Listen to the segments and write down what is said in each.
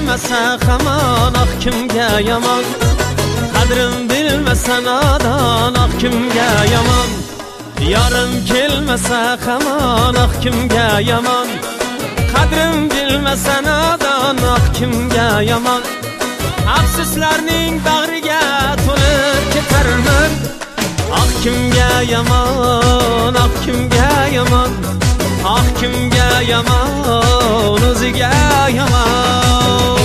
bilmasa hamon ah kimga yomon, qadrim bilmasa nodon ah kimga yomon. Yorim kelmasa hamon ah kimga yomon, qadrim bilmasa nodon ah kimga yomon. Afsuslarning bag'riga to'lib ketarman, ah kimga yomon, ah kimga yomon, ah kimga yomon, o'ziga yomon.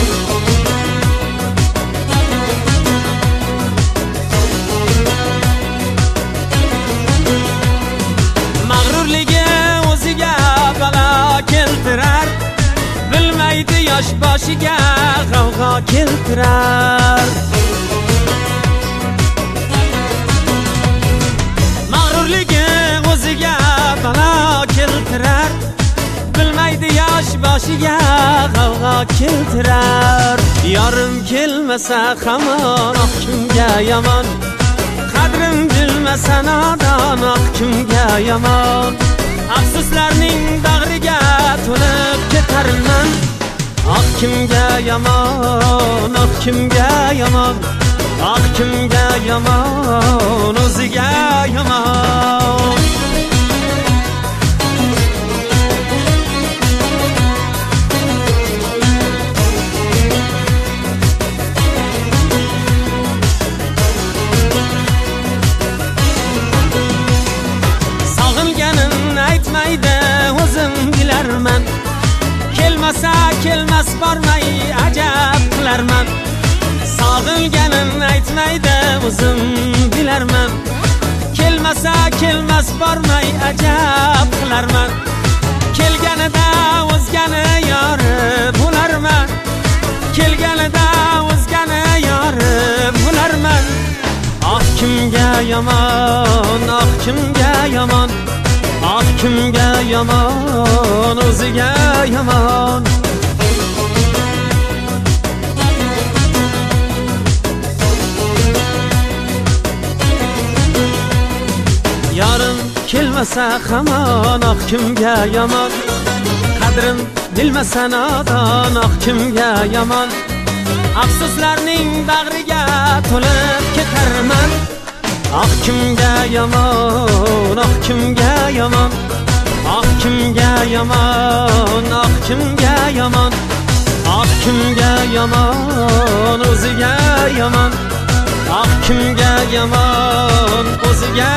Mag'rurligi o'ziga balo keltirar, bilmaydi yosh boshiga g'avg'o keltirar. Mag'rurligi o'ziga balo keltirar, bilmaydi yosh boshiga g'avg'o keltirar. Yorim kelmasa hamon ah kimga yomon, qadrim bilmasa nodon ah kimga yomon. Afsuslarning bag'riga to'lib ketarman, ah kimga yomon, ah kimga yomon, ah kimga yomon, o'ziga yomon. O'zim bilarman, kelmasa kelmas bormay ajab qilarman. Sog'inganin aytmaydi o'zim bilarman, kelmasa kelmas bormay ajab qilarman. Kelganida o'zgani yori bo'larman, kelganida o'zgani yori bo'larman. Ah kimga yomon, ah kimga yomon, ah kimga yomon, o'ziga yomon. Yorim kelmasa hamon ah kimga yomon, qadrim bilmasa nodon ah kimga yomon. Afsuslarning bag'riga to'lib ketarman, ah kimga yomon, ah kimga yomon, ah kimga yomon, ah kimga yomon, ah kimga yomon, o'ziga yomon, ah kimga yomon, o'ziga